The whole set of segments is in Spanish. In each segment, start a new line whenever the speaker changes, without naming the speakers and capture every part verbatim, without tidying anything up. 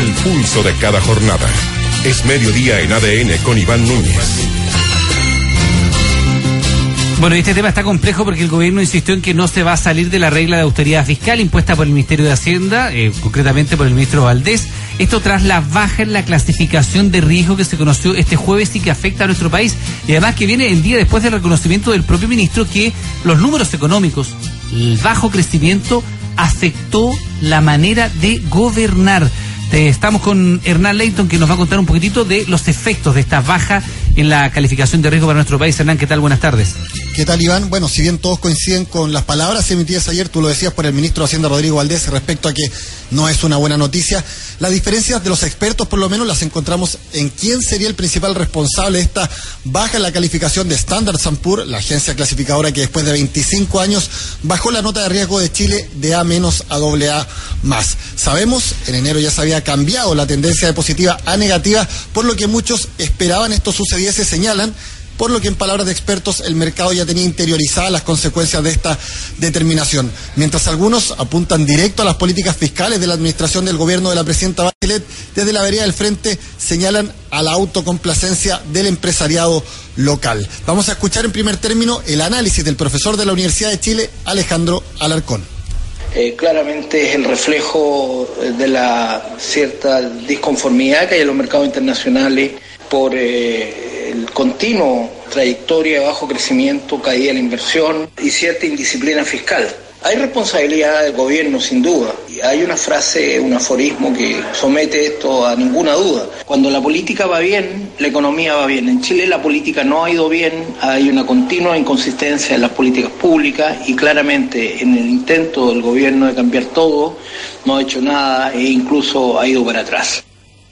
el pulso de cada jornada. Es mediodía en A D N con Iván Núñez.
Bueno, este tema está complejo porque el gobierno insistió en que no se va a salir de la regla de austeridad fiscal impuesta por el Ministerio de Hacienda, eh, concretamente por el ministro Valdés. Esto tras la baja en la clasificación de riesgo que se conoció este jueves y que afecta a nuestro país. Y además que viene el día después del reconocimiento del propio ministro que los números económicos, el bajo crecimiento, afectó la manera de gobernar. Estamos con Hernán Leighton, que nos va a contar un poquitito de los efectos de esta baja en la calificación de riesgo para nuestro país. Hernán, ¿qué tal? Buenas tardes.
¿Qué tal, Iván? Bueno, si bien todos coinciden con las palabras emitidas ayer, tú lo decías, por el ministro de Hacienda, Rodrigo Valdés, respecto a que no es una buena noticia, las diferencias de los expertos, por lo menos, las encontramos en quién sería el principal responsable de esta baja en la calificación de Standard and Poor's, la agencia clasificadora que después de veinticinco años bajó la nota de riesgo de Chile de A- a doble A más. Sabemos, en enero ya se había cambiado la tendencia de positiva a negativa, por lo que muchos esperaban esto sucediese, señalan, por lo que en palabras de expertos el mercado ya tenía interiorizadas las consecuencias de esta determinación. Mientras algunos apuntan directo a las políticas fiscales de la administración del gobierno de la presidenta Bachelet, desde la vereda del frente señalan a la autocomplacencia del empresariado local. Vamos a escuchar en primer término el análisis del profesor de la Universidad de Chile, Alejandro Alarcón.
Eh, claramente es el reflejo de la cierta disconformidad que hay en los mercados internacionales por eh, el continuo trayectoria de bajo crecimiento, caída de la inversión y cierta indisciplina fiscal. Hay responsabilidad del gobierno, sin duda. Hay una frase, un aforismo que somete esto a ninguna duda. Cuando la política va bien, la economía va bien. En Chile la política no ha ido bien, hay una continua inconsistencia en las políticas públicas y claramente en el intento del gobierno de cambiar todo, no ha hecho nada e incluso ha ido para atrás.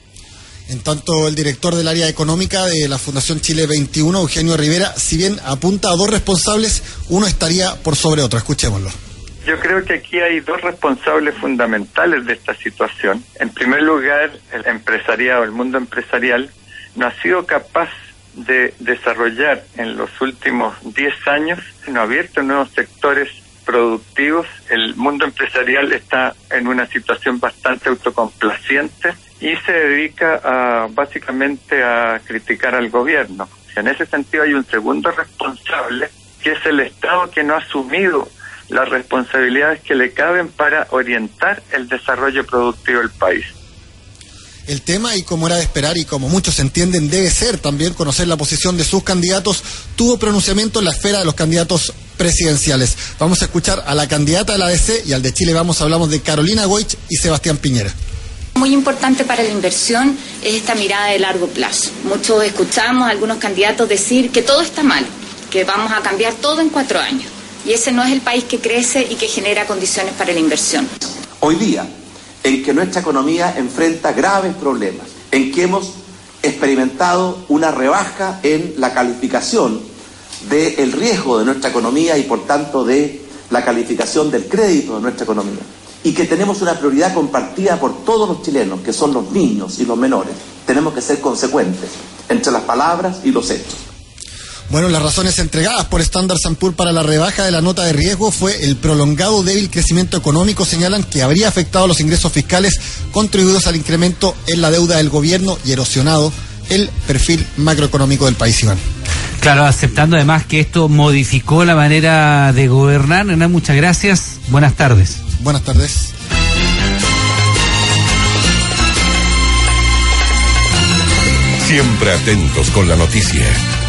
En tanto, el director del área económica de la Fundación Chile veintiuno, Eugenio Rivera, si bien apunta a dos responsables, uno estaría por sobre otro. Escuchémoslo.
Yo creo que aquí hay dos responsables fundamentales de esta situación. En primer lugar, el empresariado, el mundo empresarial, no ha sido capaz de desarrollar en los últimos diez años, no ha abierto nuevos sectores productivos. El mundo empresarial está en una situación bastante autocomplaciente y se dedica a, básicamente a criticar al gobierno. En ese sentido hay un segundo responsable, que es el Estado, que no ha asumido las responsabilidades que le caben para orientar el desarrollo productivo del país.
El tema, y como era de esperar y como muchos entienden, debe ser también conocer la posición de sus candidatos, tuvo pronunciamiento en la esfera de los candidatos presidenciales. Vamos a escuchar a la candidata de la A D C y al de Chile Vamos, hablamos de Carolina Goich y Sebastián Piñera.
Muy importante para la inversión es esta mirada de largo plazo. Muchos escuchamos a algunos candidatos decir que todo está mal, que vamos a cambiar todo en cuatro años. Y ese no es el país que crece y que genera condiciones para la inversión.
Hoy día, en que nuestra economía enfrenta graves problemas, en que hemos experimentado una rebaja en la calificación del riesgo de nuestra economía y por tanto de la calificación del crédito de nuestra economía, y que tenemos una prioridad compartida por todos los chilenos, que son los niños y los menores, tenemos que ser consecuentes entre las palabras y los hechos.
Bueno, las razones entregadas por Standard and Poor's para la rebaja de la nota de riesgo fue el prolongado débil crecimiento económico, señalan que habría afectado los ingresos fiscales contribuidos al incremento en la deuda del gobierno y erosionado el perfil macroeconómico del país, Iván.
Claro, aceptando además que esto modificó la manera de gobernar. Hernán, muchas gracias. Buenas tardes.
Buenas tardes.
Siempre atentos con la noticia.